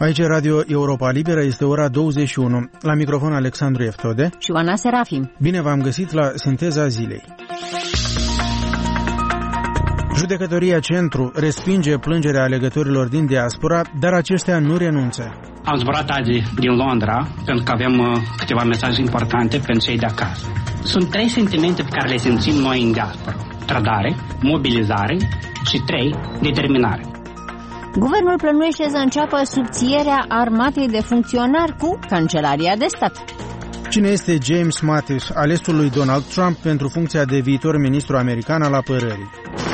Aici Radio Europa Liberă, este ora 21. La microfon Alexandru Eftode și Oana Serafim. Bine v-am găsit la Sinteza Zilei. Judecătoria Centru respinge plângerea alegătorilor din diaspora, dar aceștia nu renunță. Am zburat azi din Londra pentru că avem câteva mesaje importante pentru cei de acasă. Sunt 3 sentimente pe care le simțim noi în diaspora: trădare, mobilizare și 3, determinare. Guvernul plănuiește să înceapă subțierea armatei de funcționari cu Cancelaria de Stat. Cine este James Mattis, alesul lui Donald Trump pentru funcția de viitor ministru american al apărării?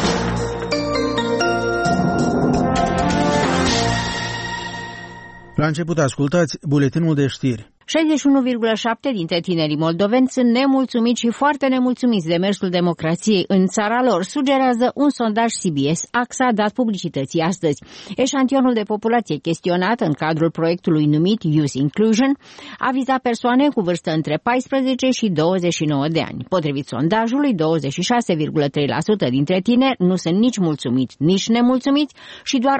La început ascultați buletinul de știri. 61,7% dintre tinerii moldoveni sunt nemulțumiți și foarte nemulțumiți de mersul democrației în țara lor, sugerează un sondaj CBS AXA dat publicității astăzi. Eșantionul de populație chestionat în cadrul proiectului numit Youth Inclusion a vizat persoane cu vârstă între 14 și 29 de ani. Potrivit sondajului, 26,3% dintre tineri nu sunt nici mulțumiți, nici nemulțumiți și doar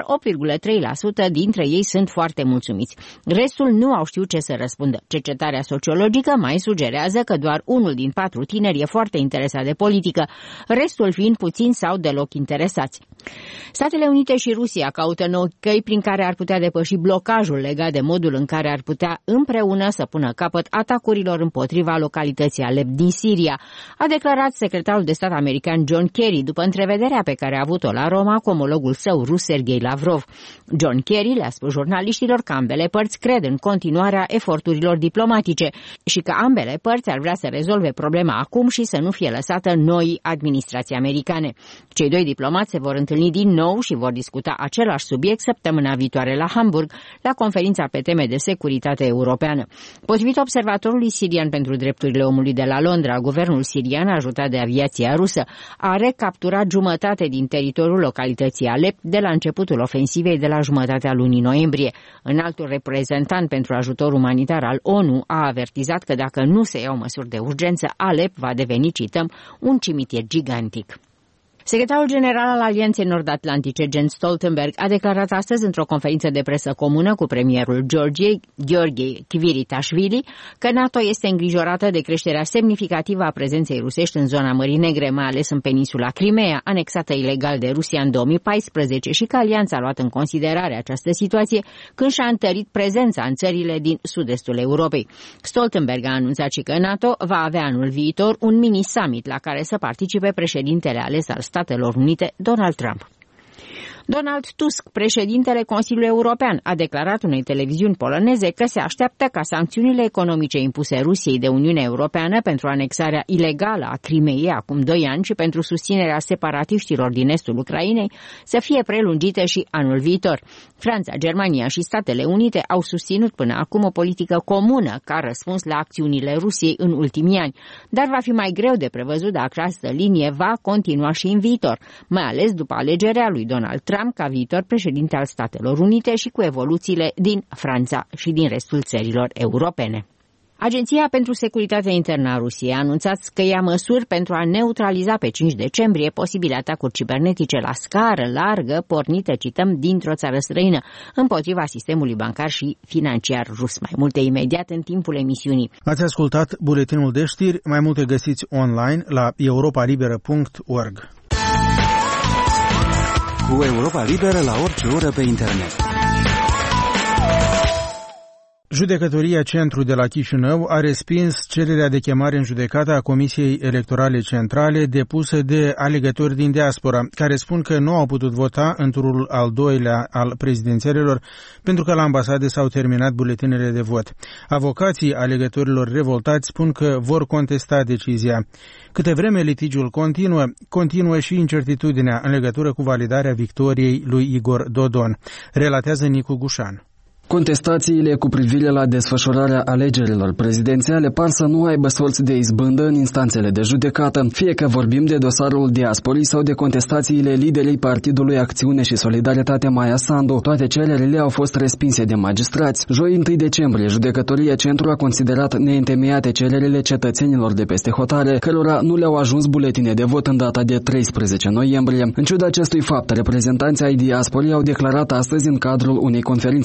8,3% dintre ei sunt foarte mulțumiți. Restul nu au știut ce să răspundă. Cercetarea sociologică mai sugerează că doar 1 din 4 tineri e foarte interesat de politică, restul fiind puțin sau deloc interesați. Statele Unite și Rusia caută noi căi prin care ar putea depăși blocajul legat de modul în care ar putea împreună să pună capăt atacurilor împotriva localității Alep din Siria, a declarat secretarul de stat american John Kerry după întrevederea pe care a avut-o la Roma cu omologul său rus Sergei Lavrov. John Kerry le-a spus jurnaliștilor că ambele părți cred în continuarea eforturilor diplomatice și că ambele părți ar vrea să rezolve problema acum și să nu fie lăsată noii administrații americane. Cei doi diplomați se vor întâlni din nou și vor discuta același subiect săptămâna viitoare la Hamburg, la conferința pe teme de securitate europeană. Potrivit observatorului sirian pentru drepturile omului de la Londra, guvernul sirian, ajutat de aviația rusă, a recapturat jumătate din teritoriul localității Alep de la începutul ofensivei de la jumătatea lunii noiembrie. Înaltul reprezentant pentru ajutor umanitar al ONU a avertizat că dacă nu se iau măsuri de urgență, Alep va deveni, cităm, un cimitir gigantic. Secretarul general al Alianței Nord-Atlantice, Jens Stoltenberg, a declarat astăzi într-o conferință de presă comună cu premierul Georgiei, Gheorghe Kviritașvili, că NATO este îngrijorată de creșterea semnificativă a prezenței rusești în zona Mării Negre, mai ales în peninsula Crimea, anexată ilegal de Rusia în 2014, și că Alianța a luat în considerare această situație când și-a întărit prezența în țările din sud-estul Europei. Stoltenberg a anunțat și că NATO va avea anul viitor un mini-summit la care să participe președintele ales al Statelor Unite, Donald Trump. Donald Tusk, președintele Consiliului European, a declarat unei televiziuni poloneze că se așteaptă ca sancțiunile economice impuse Rusiei de Uniunea Europeană pentru anexarea ilegală a Crimeei acum 2 ani și pentru susținerea separatiștilor din estul Ucrainei să fie prelungite și anul viitor. Franța, Germania și Statele Unite au susținut până acum o politică comună ca răspuns la acțiunile Rusiei în ultimii ani, dar va fi mai greu de prevăzut dacă această linie va continua și în viitor, mai ales după alegerea lui Donald Trump ca viitor președinte al Statelor Unite și cu evoluțiile din Franța și din restul țărilor europene. Agenția pentru Securitatea Internă a Rusiei a anunțat că ia măsuri pentru a neutraliza pe 5 decembrie posibile atacuri cibernetice la scară largă pornite, cităm, dintr-o țară străină împotriva sistemului bancar și financiar rus. Mai multe imediat în timpul emisiunii. Ați ascultat buletinul de știri, mai multe găsiți online la europalibera.org. Cu Europa Liberă la orice oră pe internet. Judecătoria Centru de la Chișinău a respins cererea de chemare în judecată a Comisiei Electorale Centrale depusă de alegători din diaspora, care spun că nu au putut vota în turul al doilea al prezidențialelor pentru că la ambasade s-au terminat buletinele de vot. Avocații alegătorilor revoltați spun că vor contesta decizia. Câte vreme litigiul continuă și incertitudinea în legătură cu validarea victoriei lui Igor Dodon, relatează Nicu Gușan. Contestațiile cu privire la desfășurarea alegerilor prezidențiale par să nu aibă sorți de izbândă în instanțele de judecată, fie că vorbim de dosarul diasporii sau de contestațiile liderii Partidului Acțiune și Solidaritate Maia Sandu. Toate cererile au fost respinse de magistrați. Joi 1 decembrie, Judecătoria Centru a considerat neîntemeiate cererile cetățenilor de peste hotare, cărora nu le-au ajuns buletine de vot în data de 13 noiembrie. În ciuda acestui fapt, reprezentanții ai diasporii au declarat astăzi în cadrul unei conferințe de presă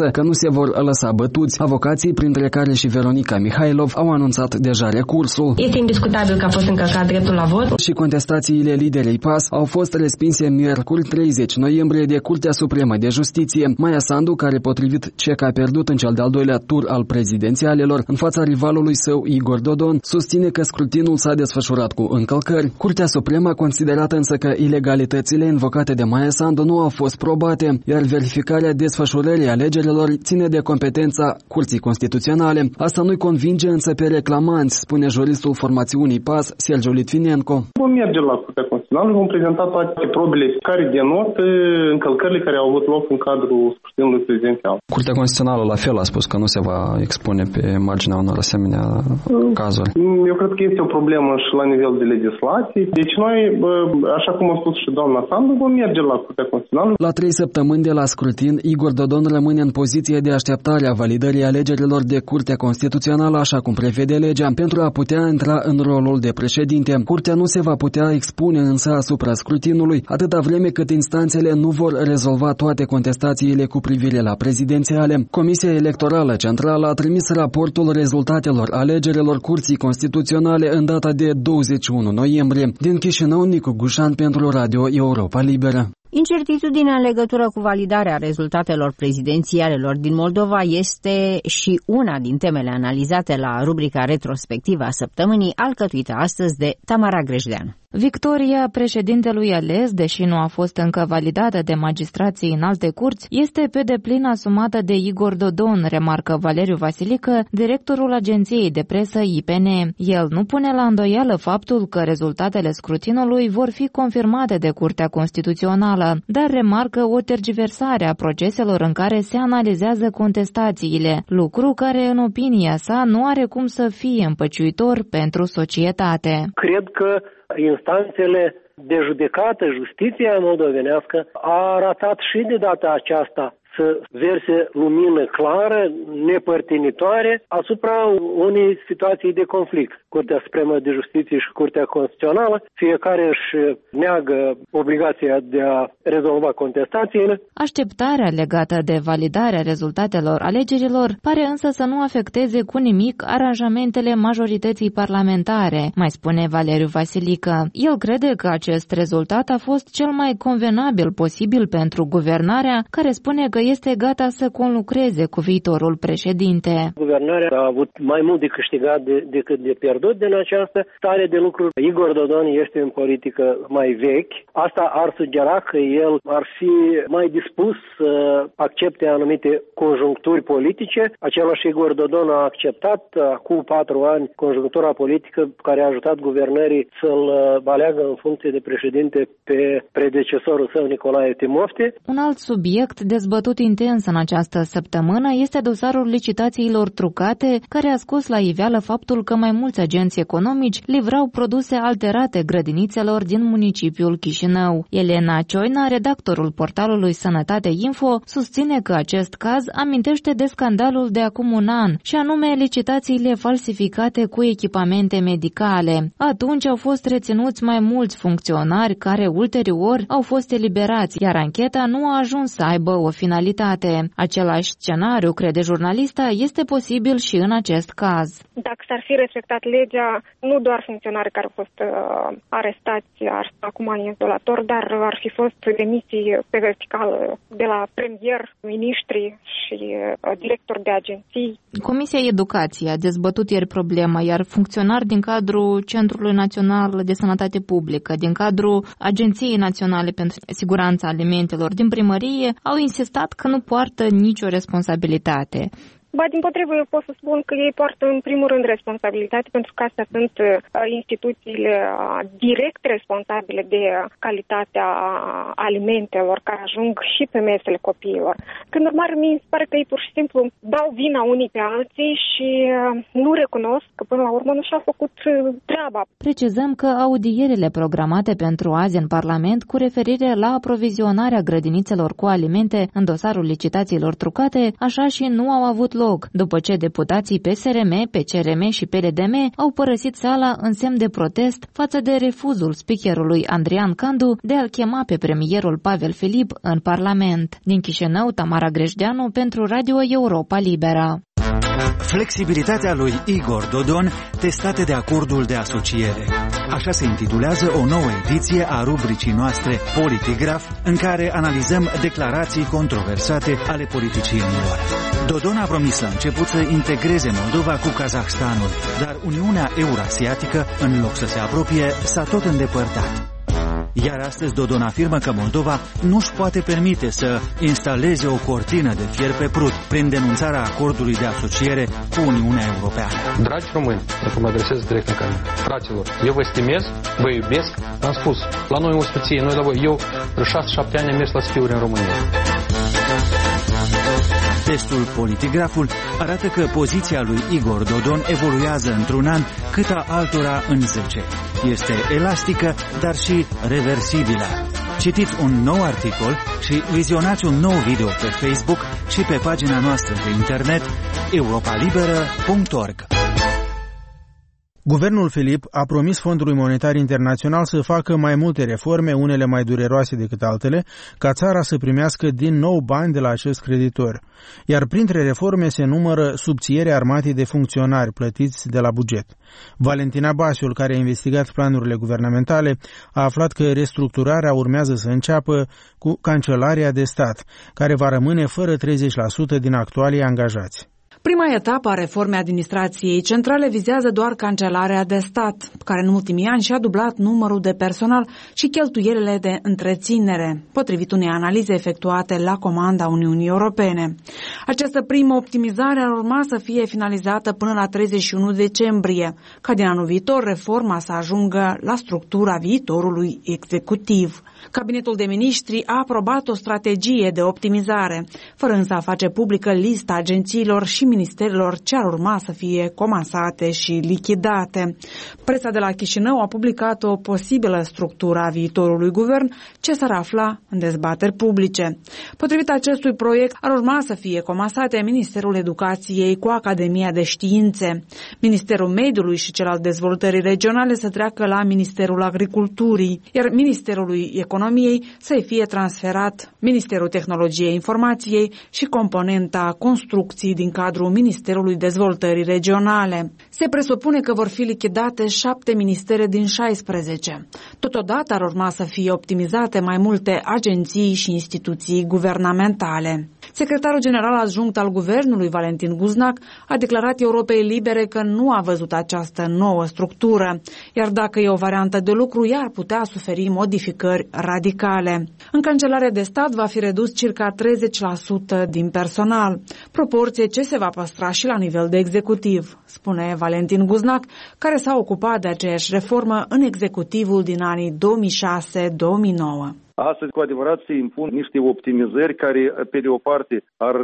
presă că nu se vor lăsa bătuți. Avocații, printre care și Veronica Mihailov, au anunțat deja recursul. Este indiscutabil că a fost încălcat dreptul la vot. Și contestațiile liderei PAS au fost respinse miercuri 30 noiembrie de Curtea Supremă de Justiție. Maia Sandu, care potrivit CEC a pierdut în cel de-al doilea tur al prezidențialelor în fața rivalului său Igor Dodon, susține că scrutinul s-a desfășurat cu încălcări. Curtea Supremă a considerat însă că ilegalitățile invocate de Maia Sandu nu au fost probate, iar verificarea desfășurării alegerilor ține de competența Curții Constituționale. Asta nu-i convinge însă pe reclamanți, spune juristul formațiunii PAS, Sergiu Litvinenko. Vom merge la Curtea Constituțională, vom prezenta toate probele care denotă încălcările care au avut loc în cadrul scrutinului prezidențial. Curtea Constituțională la fel a spus că nu se va expune pe marginea unor asemenea cazuri. Eu cred că este o problemă și la nivel de legislație. Deci noi, așa cum a spus și doamna Sandu, vom merge la Curtea Constituțională. La 3 săptămâni de la scrutin, Igor Dodon rămâne în poziție de așteptare a validării alegerilor de Curtea Constituțională, așa cum prevede legea, pentru a putea intra în rolul de președinte. Curtea nu se va putea expune însă asupra scrutinului, atâta vreme cât instanțele nu vor rezolva toate contestațiile cu privire la prezidențiale. Comisia Electorală Centrală a trimis raportul rezultatelor alegerilor Curții Constituționale în data de 21 noiembrie. Din Chișinău, Nicu Gușan pentru Radio Europa Liberă. Incertitudinea în legătură cu validarea rezultatelor prezidențialelor din Moldova este și una din temele analizate la rubrica retrospectivă a săptămânii, alcătuită astăzi de Tamara Grejdean. Victoria președintelui ales, deși nu a fost încă validată de magistrații în alte curți, este pe deplin asumată de Igor Dodon, remarcă Valeriu Vasilică, directorul agenției de presă IPN. El nu pune la îndoială faptul că rezultatele scrutinului vor fi confirmate de Curtea Constituțională, dar remarcă o tergiversare a proceselor în care se analizează contestațiile, lucru care, în opinia sa, nu are cum să fie împăciuitor pentru societate. Cred că instanțele de judecată, justiția moldovenească, a ratat și de data aceasta să verse lumină clară, nepărtinitoare asupra unei situații de conflict. Curtea Supremă de Justiție și Curtea Constituțională, fiecare își neagă obligația de a rezolva contestațiile. Așteptarea legată de validarea rezultatelor alegerilor pare însă să nu afecteze cu nimic aranjamentele majorității parlamentare, mai spune Valeriu Vasilică. El crede că acest rezultat a fost cel mai convenabil posibil pentru guvernarea, care spune că este gata să conlucreze cu viitorul președinte. Guvernarea a avut mai mult de câștigat decât de pierdut din această stare de lucruri. Igor Dodon este în politică mai vechi. Asta ar sugera că el ar fi mai dispus să accepte anumite conjuncturi politice. Același Igor Dodon a acceptat acum 4 ani conjunctura politică care a ajutat guvernării să-l aleagă în funcție de președinte pe predecesorul său Nicolae Timofte. Un alt subiect dezbătut intens în această săptămână este dosarul licitațiilor trucate, care a scos la iveală faptul că mai mulți agenți economici livrau produse alterate grădinițelor din municipiul Chișinău. Elena Cioina, redactorul portalului Sănătate Info, susține că acest caz amintește de scandalul de acum un an, și anume licitațiile falsificate cu echipamente medicale. Atunci au fost reținuți mai mulți funcționari care ulterior au fost eliberați, iar ancheta nu a ajuns să aibă o finalitate. Același scenariu, crede jurnalista, este posibil și în acest caz. Dacă s-ar fi respectat legea, nu doar funcționarii care au fost arestați ar sta acum în izolator, dar ar fi fost demisii pe verticală de la premier, miniștri și director de agenții. Comisia Educației a dezbătut ieri problema, iar funcționari din cadrul Centrului Național de Sănătate Publică, din cadrul Agenției Naționale pentru Siguranța Alimentelor, din primărie, au insistat că nu poartă nicio responsabilitate. Ba, dimpotrivă, eu pot să spun că ei poartă în primul rând responsabilitate, pentru că astea sunt instituțiile direct responsabile de calitatea alimentelor care ajung și pe mesele copiilor. Când urmare, mi se pare că ei pur și simplu dau vina unii pe alții și nu recunosc că până la urmă nu și-au făcut treaba. Precizăm că audierile programate pentru azi în Parlament cu referire la aprovizionarea grădinițelor cu alimente în dosarul licitațiilor trucate, așa și nu au avut loc, după ce deputații PSRM, PCRM și PDM au părăsit sala în semn de protest față de refuzul speakerului Andrian Candu de a-l chema pe premierul Pavel Filip în Parlament. Din Chișinău, Tamara Greșdeanu pentru Radio Europa Liberă. Flexibilitatea lui Igor Dodon, testată de acordul de asociere. Așa se intitulează o nouă ediție a rubricii noastre Politigraf, în care analizăm declarații controversate ale politicienilor. Dodon a promis la început să integreze Moldova cu Kazahstanul, dar Uniunea Eurasiatică, în loc să se apropie, s-a tot îndepărtat. Iar astăzi Dodon afirmă că Moldova nu-și poate permite să instaleze o cortină de fier pe prut prin denunțarea acordului de asociere cu Uniunea Europeană. Dragi români, dacă mă adresez direct în cameră, fraților, eu vă stimez, vă iubesc, am spus, la noi o soție, noi la voi, eu de 6-7 ani am mers la spiuri în România. Testul Politigraful arată că poziția lui Igor Dodon evoluează într-un an cât a altora în 10. Este elastică, dar și reversibilă. Citiți un nou articol și vizionați un nou video pe Facebook și pe pagina noastră de internet europalibera.org. Guvernul Filip a promis Fondului Monetar Internațional să facă mai multe reforme, unele mai dureroase decât altele, ca țara să primească din nou bani de la acest creditor. Iar printre reforme se numără subțierea armatei de funcționari plătiți de la buget. Valentina Basiul, care a investigat planurile guvernamentale, a aflat că restructurarea urmează să înceapă cu Cancelarea de Stat, care va rămâne fără 30% din actualii angajați. Prima etapă a reformei administrației centrale vizează doar Cancelarea de Stat, care în ultimii ani și-a dublat numărul de personal și cheltuielile de întreținere, potrivit unei analize efectuate la comanda Uniunii Europene. Această primă optimizare ar urma să fie finalizată până la 31 decembrie, ca din anul viitor reforma să ajungă la structura viitorului executiv. Cabinetul de Miniștri a aprobat o strategie de optimizare, fără însă a face publică lista agențiilor și ministerilor ce ar urma să fie comasate și lichidate. Presa de la Chișinău a publicat o posibilă structură a viitorului guvern ce s-ar afla în dezbateri publice. Potrivit acestui proiect, ar urma să fie comasate Ministerul Educației cu Academia de Științe, Ministerul Mediului și cel al Dezvoltării Regionale să treacă la Ministerul Agriculturii, iar Ministerului Economiei să-i fie transferat Ministerul Tehnologiei Informației și componenta construcții din cadrul Ministerului Dezvoltării Regionale. Se presupune că vor fi lichidate 7 ministere din 16. Totodată ar urma să fie optimizate mai multe agenții și instituții guvernamentale. Secretarul general adjunct al guvernului, Valentin Guznac, a declarat Europei Libere că nu a văzut această nouă structură, iar dacă e o variantă de lucru, ea ar putea suferi modificări radicale. În Cancelarea de Stat va fi redus circa 30% din personal, proporție ce se va păstra și la nivel de executiv, spune Valentin Guznac, care s-a ocupat de aceeași reformă în executivul din anii 2006-2009. Astăzi, cu adevărat, se impun niște optimizări care, pe de o parte, ar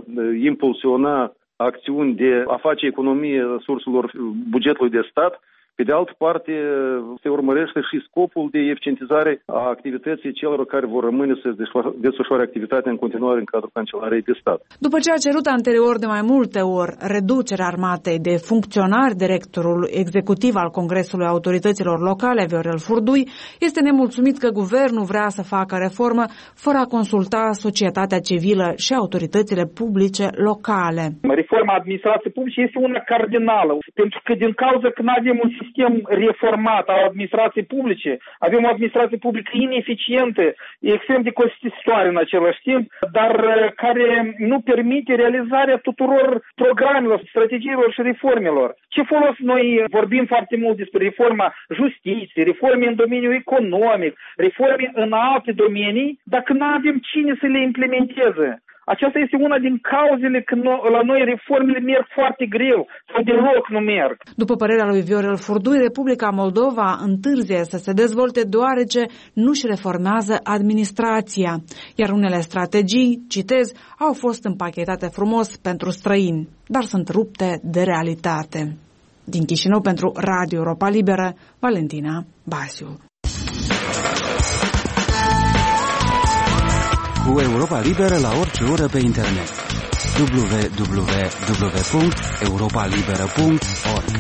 impulsiona acțiuni de a face economie surselor bugetului de stat. Pe de altă parte, se urmărește și scopul de eficientizare a activității celor care vor rămâne să desfășoare activitatea în continuare în cadrul Cancelariei de Stat. După ce a cerut anterior de mai multe ori reducerea armatei de funcționari, directorul executiv al Congresului Autorităților Locale, Viorel Furdui, este nemulțumit că guvernul vrea să facă reformă fără a consulta societatea civilă și autoritățile publice locale. Reforma administrației publice este una cardinală, pentru că din cauza că nu avem un sistem reformat al administrației publice, avem o administrație publică ineficientă, extrem de costisitoare în același timp, dar care nu permite realizarea tuturor programelor, strategiilor și reformelor. Ce folos noi vorbim foarte mult despre reforma justiției, reforme în domeniul economic, reforme în alte domenii, dacă nu avem cine să le implementeze. Aceasta este una din cauzele că la noi reformele merg foarte greu sau deloc nu merg. După părerea lui Viorel Furdui, Republica Moldova întârzie să se dezvolte deoarece nu-și reformează administrația, iar unele strategii, citez, au fost împachetate frumos pentru străini, dar sunt rupte de realitate. Din Chișinău pentru Radio Europa Liberă, Valentina Basiu. Cu Europa Liberă la orice oră pe internet. www.europalibera.org.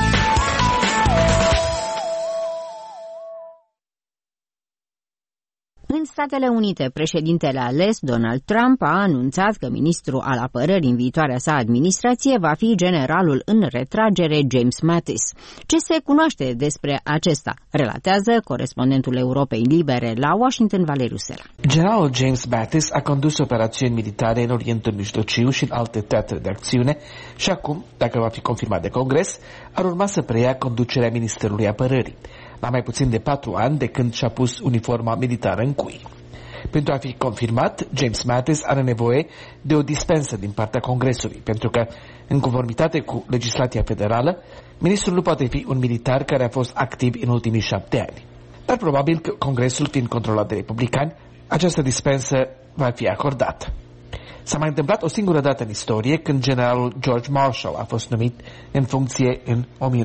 În Statele Unite, președintele ales, Donald Trump, a anunțat că ministrul al apărării în viitoarea sa administrație va fi generalul în retragere James Mattis. Ce se cunoaște despre acesta? Relatează corespondentul Europei Libere la Washington, Valeriu Sela. Generalul James Mattis a condus operațiuni militare în Orientul Mijlociu și în alte teatre de acțiune și acum, dacă va fi confirmat de Congres, ar urma să preia conducerea Ministerului Apărării, la mai puțin de 4 ani de când și-a pus uniforma militară în cui. Pentru a fi confirmat, James Mattis are nevoie de o dispensă din partea Congresului, pentru că, în conformitate cu legislația federală, ministrul nu poate fi un militar care a fost activ în ultimii 7 ani. Dar probabil că Congresul, fiind controlat de republicani, această dispensă va fi acordată. S-a mai întâmplat o singură dată în istorie când generalul George Marshall a fost numit în funcție în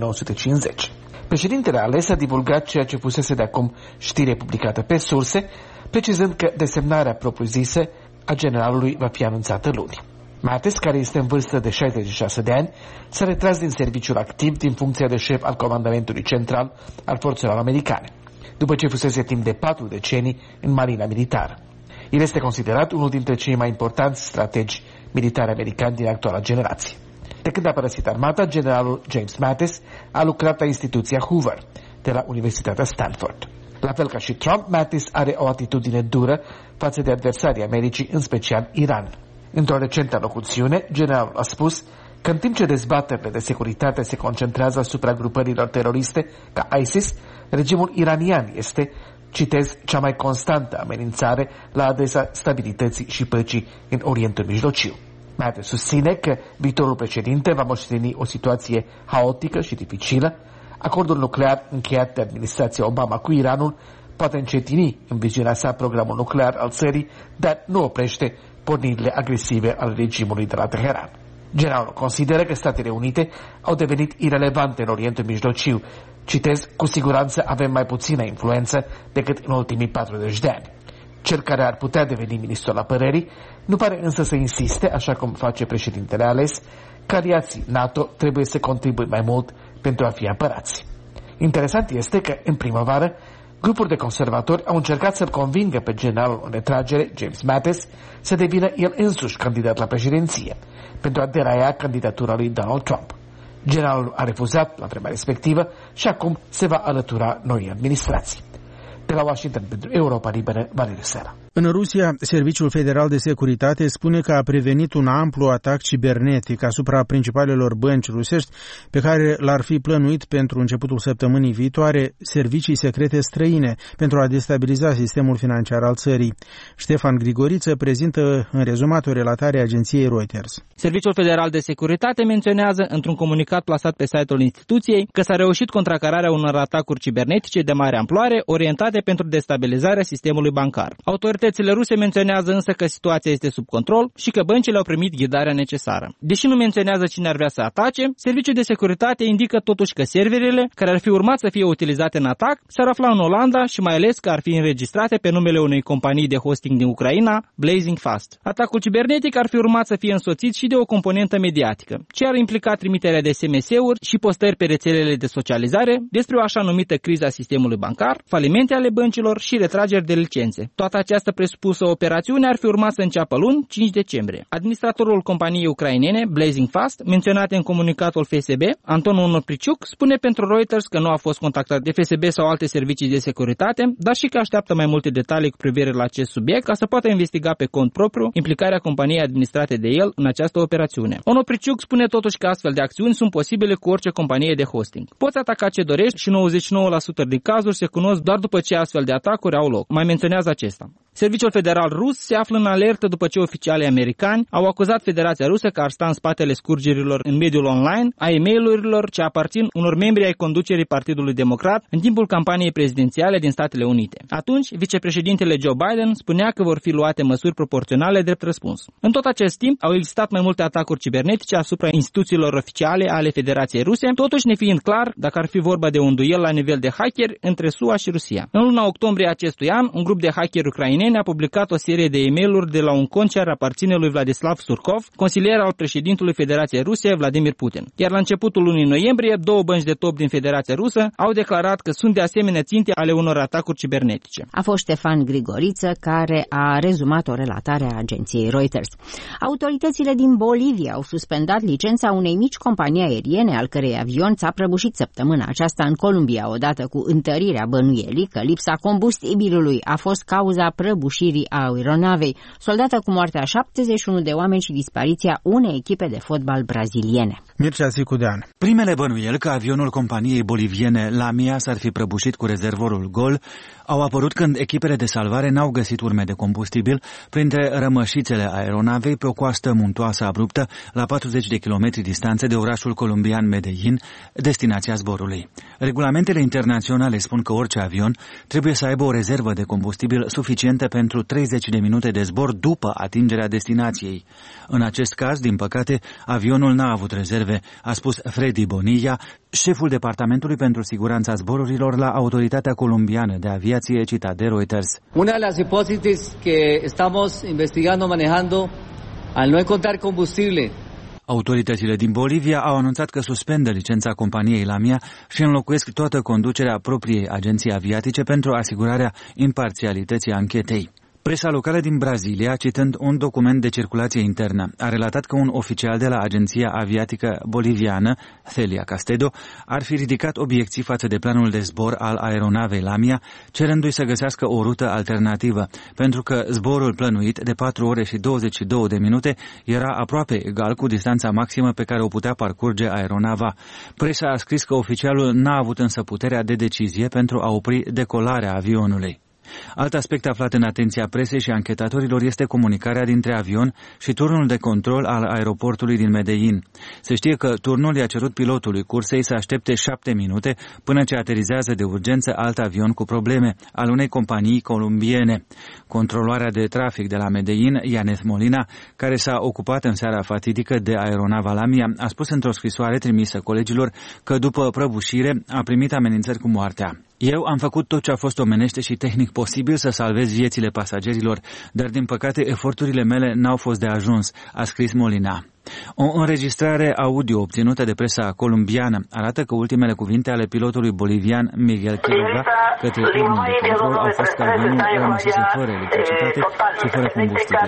1950. Președintele ales a divulgat ceea ce fusese de acum știre publicată pe surse, precizând că desemnarea propriu-zisă a generalului va fi anunțată luni. Mattis, care este în vârstă de 66 de ani, s-a retras din serviciul activ din funcția de șef al comandamentului central al forțelor americane, după ce fusese timp de 4 decenii în marina militară. El este considerat unul dintre cei mai importanți strategi militari americani din actuala generație. De când a părăsit armata, generalul James Mattis a lucrat la instituția Hoover, de la Universitatea Stanford. La fel ca și Trump, Mattis are o atitudine dură față de adversarii Americii, în special Iran. Într-o recentă locuțiune, generalul a spus că în timp ce dezbaterile de securitate se concentrează asupra grupărilor teroriste ca ISIS, regimul iranian este, citez, cea mai constantă amenințare la adresa stabilității și păcii în Orientul Mijlociu. Mattis susține că viitorul președinte va moșteni o situație haotică și dificilă. Acordul nuclear încheiat de administrația Obama cu Iranul poate încetini în viziunea sa programul nuclear al țării, dar nu oprește pornirile agresive ale regimului de la Teheran. Generalul consideră că Statele Unite au devenit irelevante în Orientul Mijlociu. Citez, cu siguranță avem mai puțină influență decât în ultimii 40 de ani. Cel care ar putea deveni ministrul apărării nu pare însă să insiste, așa cum face președintele ales, că aliații NATO trebuie să contribuie mai mult pentru a fi apărați. Interesant este că, în primăvară, grupuri de conservatori au încercat să-l convingă pe generalul în retragere, James Mattis, să devină el însuși candidat la președinție, pentru a deraia candidatura lui Donald Trump. Generalul a refuzat la vremea respectivă și acum se va alătura noii administrații. De la Washington pentru Europa Liberă, Valeriu Sela. În Rusia, Serviciul Federal de Securitate spune că a prevenit un amplu atac cibernetic asupra principalelor bănci rusești pe care l-ar fi plănuit pentru începutul săptămânii viitoare servicii secrete străine pentru a destabiliza sistemul financiar al țării. Ștefan Grigoriță prezintă în rezumat o relatare a agenției Reuters. Serviciul Federal de Securitate menționează într-un comunicat plasat pe site-ul instituției că s-a reușit contracararea unor atacuri cibernetice de mare amploare orientate pentru destabilizarea sistemului bancar. Autoritățile ruse menționează însă că situația este sub control și că băncile au primit ghidarea necesară. Deși nu menționează cine ar vrea să atace, Serviciul de Securitate indică totuși că serverele care ar fi urmat să fie utilizate în atac s-ar afla în Olanda și mai ales că ar fi înregistrate pe numele unei companii de hosting din Ucraina, Blazing Fast. Atacul cibernetic ar fi urmat să fie însoțit și de o componentă mediatică, ce ar implica trimiterea de SMS-uri și postări pe rețelele de socializare despre o așa numită criză a sistemului bancar, falimente ale băncilor și retrageri de licențe. Toată această presupusă operațiune ar fi urmat să înceapă luni, 5 decembrie. Administratorul companiei ucrainene, Blazing Fast, menționat în comunicatul FSB, Anton Onopriciuc, spune pentru Reuters că nu a fost contactat de FSB sau alte servicii de securitate, dar și că așteaptă mai multe detalii cu privire la acest subiect ca să poată investiga pe cont propriu implicarea companiei administrate de el în această operațiune. Onopriciuc spune totuși că astfel de acțiuni sunt posibile cu orice companie de hosting. Poți ataca ce dorești și 99% din cazuri se cunosc doar după ce astfel de atacuri au loc. Mai menționează acesta. Serviciul Federal Rus se află în alertă după ce oficialii americani au acuzat Federația Rusă că ar sta în spatele scurgerilor în mediul online a e-mail-urilor ce aparțin unor membri ai conducerii Partidului Democrat în timpul campaniei prezidențiale din Statele Unite. Atunci, vicepreședintele Joe Biden spunea că vor fi luate măsuri proporționale drept răspuns. În tot acest timp, au existat mai multe atacuri cibernetice asupra instituțiilor oficiale ale Federației Ruse, totuși nefiind clar dacă ar fi vorba de un duel la nivel de hackeri între SUA și Rusia. În luna octombrie acestui an, un grup de hackeri ucraineni ucraineni a publicat o serie de e-mail-uri de la un cont ce ar aparține lui Vladislav Surkov, consilier al președintelui Federației Ruse, Vladimir Putin. Iar la începutul lunii noiembrie, două bănci de top din Federația Rusă au declarat că sunt de asemenea ținte ale unor atacuri cibernetice. A fost Ștefan Grigoriță care a rezumat o relatare a agenției Reuters. Autoritățile din Bolivia au suspendat licența unei mici companii aeriene, al cărei avion s-a prăbușit săptămâna aceasta în Columbia, odată cu întărirea bănuielii că lipsa combustibilului a fost cauza prăbușirii aeronavei, soldată cu moartea 71 de oameni și dispariția unei echipe de fotbal braziliene. Mircea Sicudean. Primele bănuieli că avionul companiei boliviene Lamia s-ar fi prăbușit cu rezervorul gol au apărut când echipele de salvare n-au găsit urme de combustibil printre rămășițele aeronavei pe o coastă muntoasă abruptă la 40 de kilometri distanță de orașul colombian Medellín, destinația zborului. Regulamentele internaționale spun că orice avion trebuie să aibă o rezervă de combustibil suficientă pentru 30 de minute de zbor după atingerea destinației. În acest caz, din păcate, avionul n-a avut rezerve, a spus Freddy Bonilla, șeful Departamentului pentru Siguranța Zborurilor la Autoritatea Colombiană de Aviație, citat de Reuters. Una de las hipótesis que estamos investigando, manejando, al no encontrar combustible. Autoritățile din Bolivia au anunțat că suspendă licența companiei Lamia și înlocuiesc toată conducerea propriei agenții aviatice pentru asigurarea imparțialității anchetei. Presa locală din Brazilia, citând un document de circulație internă, a relatat că un oficial de la agenția aviatică boliviană, Celia Castedo, ar fi ridicat obiecții față de planul de zbor al aeronavei Lamia, cerându-i să găsească o rută alternativă, pentru că zborul plănuit de 4 ore și 22 de minute era aproape egal cu distanța maximă pe care o putea parcurge aeronava. Presa a scris că oficialul n-a avut însă puterea de decizie pentru a opri decolarea avionului. Alt aspect aflat în atenția presei și anchetatorilor este comunicarea dintre avion și turnul de control al aeroportului din Medellín. Se știe că turnul i-a cerut pilotului cursei să aștepte 7 minute până ce aterizează de urgență alt avion cu probleme al unei companii colombiene. Controloarea de trafic de la Medellín, Yanez Molina, care s-a ocupat în seara fatidică de aeronava Lamia, a spus într-o scrisoare trimisă colegilor că după prăbușire a primit amenințări cu moartea. Eu am făcut tot ce a fost omenește și tehnic posibil să salvez viețile pasagerilor, dar din păcate eforturile mele n-au fost de ajuns, a scris Molina. O înregistrare audio obținută de presa colombiană arată că ultimele cuvinte ale pilotului bolivian Miguel Quiroga către turnul de control au fost că avionul rămăsese fără electricitate și fără combustibil.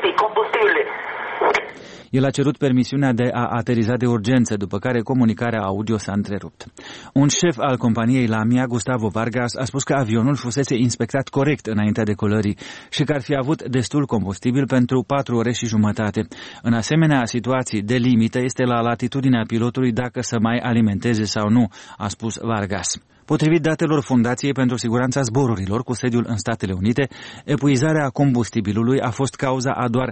El a cerut permisiunea de a ateriza de urgență, după care comunicarea audio s-a întrerupt. Un șef al companiei Lamia, Gustavo Vargas, a spus că avionul fusese inspectat corect înaintea decolării și că ar fi avut destul combustibil pentru 4 ore și jumătate. În asemenea situații de limită este la latitudinea pilotului dacă să mai alimenteze sau nu, a spus Vargas. Potrivit datelor Fundației pentru Siguranța Zborurilor cu sediul în Statele Unite, epuizarea combustibilului a fost cauza a doar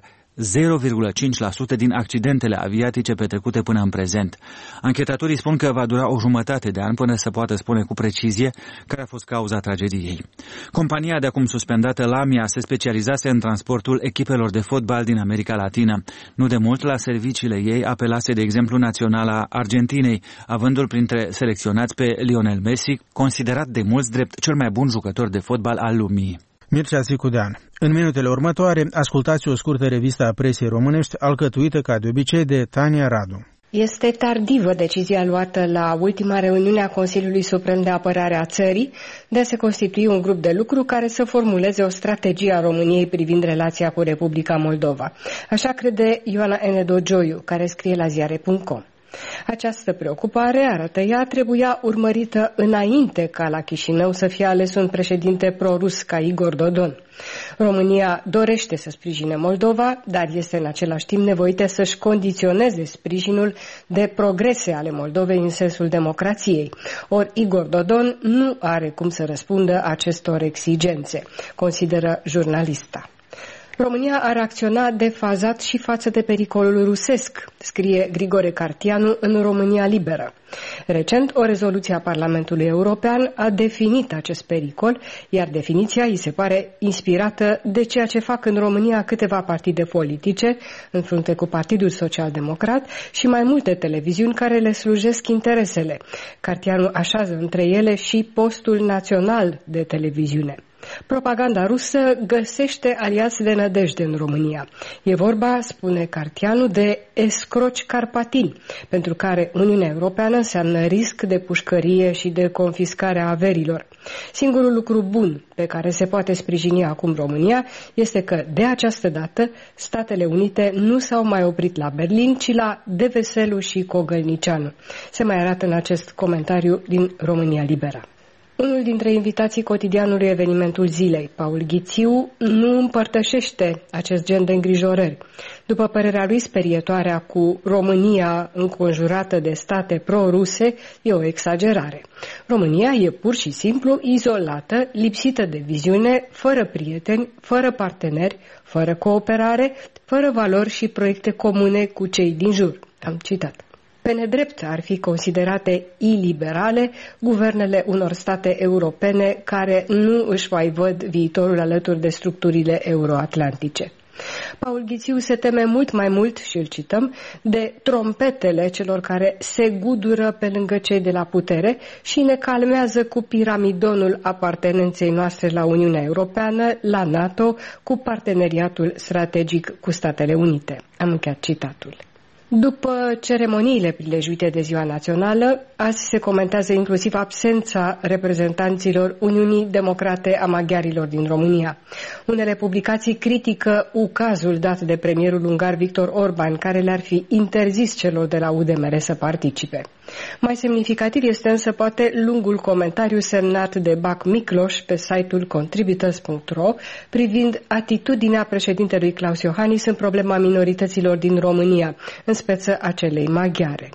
0,5% din accidentele aviatice petrecute până în prezent. Anchetatorii spun că va dura o jumătate de an până să poată spune cu precizie care a fost cauza tragediei. Compania de acum suspendată Lamia se specializase în transportul echipelor de fotbal din America Latină. Nu de mult la serviciile ei apelase de exemplu naționala Argentinei, avându-l printre selecționați pe Lionel Messi, considerat de mulți drept cel mai bun jucător de fotbal al lumii. Mircea Sicudean. În minutele următoare, ascultați o scurtă revistă a presei românești, alcătuită ca de obicei de Tania Radu. Este tardivă decizia luată la ultima reuniune a Consiliului Suprem de Apărare a țării de a se constitui un grup de lucru care să formuleze o strategie a României privind relația cu Republica Moldova. Așa crede Ioana Enedo-Gioiu, care scrie la ziare.com. Această preocupare, arată ea, trebuia urmărită înainte ca la Chișinău să fie ales un președinte pro-rus ca Igor Dodon. România dorește să sprijine Moldova, dar este în același timp nevoită să-și condiționeze sprijinul de progrese ale Moldovei în sensul democrației. Ori Igor Dodon nu are cum să răspundă acestor exigențe, consideră jurnalista. România ar acționa defazat și față de pericolul rusesc, scrie Grigore Cartianu în România Liberă. Recent, o rezoluție a Parlamentului European a definit acest pericol, iar definiția îi se pare inspirată de ceea ce fac în România câteva partide politice, în frunte cu Partidul Social Democrat și mai multe televiziuni care le slujesc interesele. Cartianu așează între ele și postul național de televiziune. Propaganda rusă găsește aliați de nădejde în România. E vorba, spune Carteanu, de escroci carpatini, pentru care Uniunea Europeană înseamnă risc de pușcărie și de confiscare a averilor. Singurul lucru bun pe care se poate sprijini acum România este că, de această dată, Statele Unite nu s-au mai oprit la Berlin, ci la Deveselu și Cogălnicianu. Se mai arată în acest comentariu din România Liberă. Unul dintre invitații cotidianului Evenimentul Zilei, Paul Ghițiu, nu împărtășește acest gen de îngrijorări. După părerea lui, sperietoarea cu România înconjurată de state pro-ruse e o exagerare. România e pur și simplu izolată, lipsită de viziune, fără prieteni, fără parteneri, fără cooperare, fără valori și proiecte comune cu cei din jur. Am citat. Pe nedrept ar fi considerate iliberale guvernele unor state europene care nu își mai văd viitorul alături de structurile euroatlantice. Paul Ghițiu se teme mult mai mult, și îl cităm, de trompetele celor care se gudură pe lângă cei de la putere și ne calmează cu piramidonul apartenenței noastre la Uniunea Europeană, la NATO, cu parteneriatul strategic cu Statele Unite. Am încheiat citatul. După ceremoniile prilejuite de Ziua Națională, azi se comentează inclusiv absența reprezentanților Uniunii Democrate a Maghiarilor din România. Unele publicații critică ucazul dat de premierul ungar Viktor Orban, care le-ar fi interzis celor de la UDMR să participe. Mai semnificativ este însă poate lungul comentariu semnat de Bac Miklos pe site-ul contributors.ro privind atitudinea președintelui Klaus Iohannis în problema minorităților din România, în speță a celei maghiare.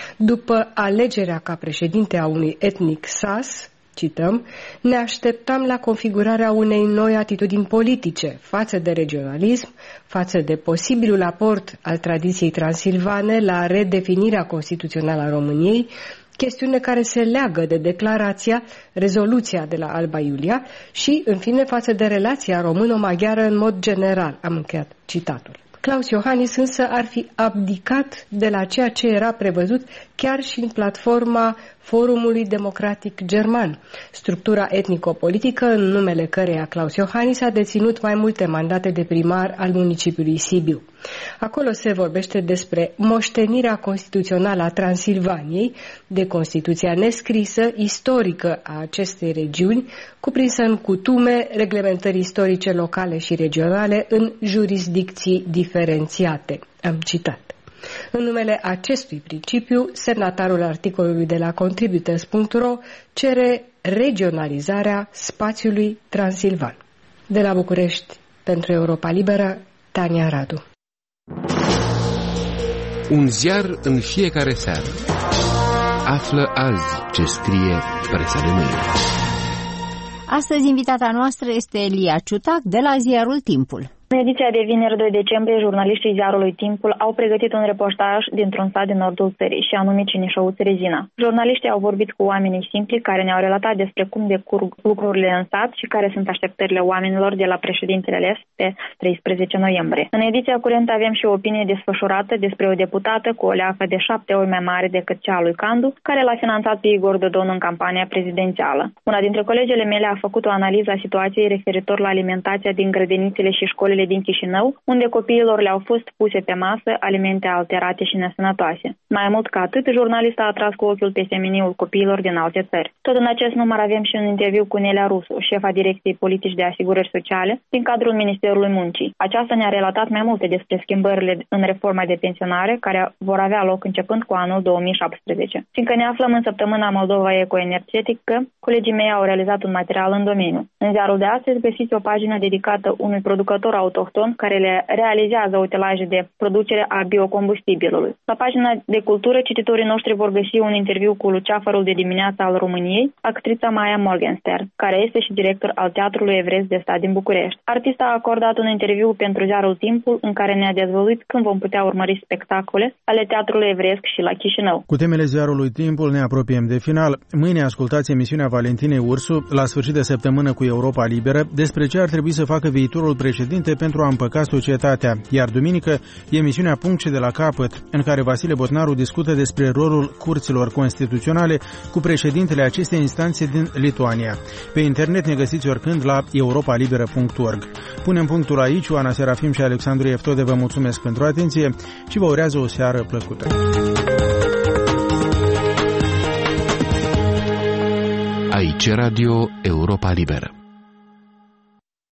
După alegerea ca președinte a unui etnic sas, cităm, ne așteptam la configurarea unei noi atitudini politice față de regionalism, față de posibilul aport al tradiției transilvane la redefinirea constituțională a României, chestiune care se leagă de declarația, rezoluția de la Alba Iulia și, în fine, față de relația româno-maghiară în mod general. Am încheiat citatul. Klaus Iohannis însă ar fi abdicat de la ceea ce era prevăzut chiar și în platforma Forumului Democratic German, structura etnico-politică în numele căreia Klaus Iohannis a deținut mai multe mandate de primar al municipiului Sibiu. Acolo se vorbește despre moștenirea constituțională a Transilvaniei, de Constituția nescrisă, istorică a acestei regiuni, cuprinsă în cutume, reglementări istorice locale și regionale în jurisdicții diferențiate. Am citat. În numele acestui principiu, semnatarul articolului de la contributors.ro cere regionalizarea spațiului transilvan. De la București, pentru Europa Liberă, Tania Radu. Un ziar în fiecare seară. Află azi ce scrie presa de mâine. Astăzi invitata noastră este Elia Ciutac de la ziarul Timpul. În ediția de vineri 2 decembrie, jurnaliștii ziarului Timpul au pregătit un reportaj dintr-un sat din nordul țării, și anume Cinișăuț Rezina. Jurnaliștii au vorbit cu oamenii simpli care ne-au relatat despre cum decurg lucrurile în sat și care sunt așteptările oamenilor de la președintele ales pe 13 noiembrie. În ediția curentă avem și o opinie desfășurată despre o deputată cu o leafă de 7 ori mai mare decât cea a lui Candu, care l-a finanțat pe Igor Dodon în campania prezidențială. Una dintre colegele mele a făcut o analiză a situației referitor la alimentația din grădinițele și școlile din Chișinău, unde copiilor le-au fost puse pe masă alimente alterate și nesănătoase. Mai mult ca atât, jurnalista a tras cu ochiul pe semeniul copiilor din alte țări. Tot în acest număr avem și un interviu cu Nelia Rusu, șefa Direcției Politici de Asigurări Sociale din cadrul Ministerului Muncii. Aceasta ne-a relatat mai multe despre schimbările în reforma de pensionare care vor avea loc începând cu anul 2017. Fiindcă ne aflăm în săptămâna Moldova ecoenergetică, colegii mei au realizat un material în domeniu. În ziarul de astăzi găsiți o pagină dedicată unui producător autohton care le realizează utilaje de producere a biocombustibilului. La pagina de cultură, cititorii noștri vor găsi un interviu cu luceafărul de dimineață al României, actrița Maia Morgenstern, care este și director al Teatrului Evresc de Stat din București. Artista a acordat un interviu pentru ziarul Timpul în care ne-a dezvăluit când vom putea urmări spectacole ale Teatrului Evresc și la Chișinău. Cu temele ziarului Timpul ne apropiem de final. Mâine ascultați emisiunea Valentinei Ursu la sfârșit de săptămână cu Europa Liberă despre ce ar trebui să facă viitorul președinte pentru a împăca societatea, iar duminică emisiunea Punct și de la capăt, în care Vasile Botnaru discută despre rolul curților constituționale cu președintele acestei instanțe din Lituania. Pe internet ne găsiți oricând la europalibera.org. Punem punctul aici. Oana Serafim și Alexandru Eftode vă mulțumesc pentru atenție și vă urează o seară plăcută. Aici Radio Europa Liberă.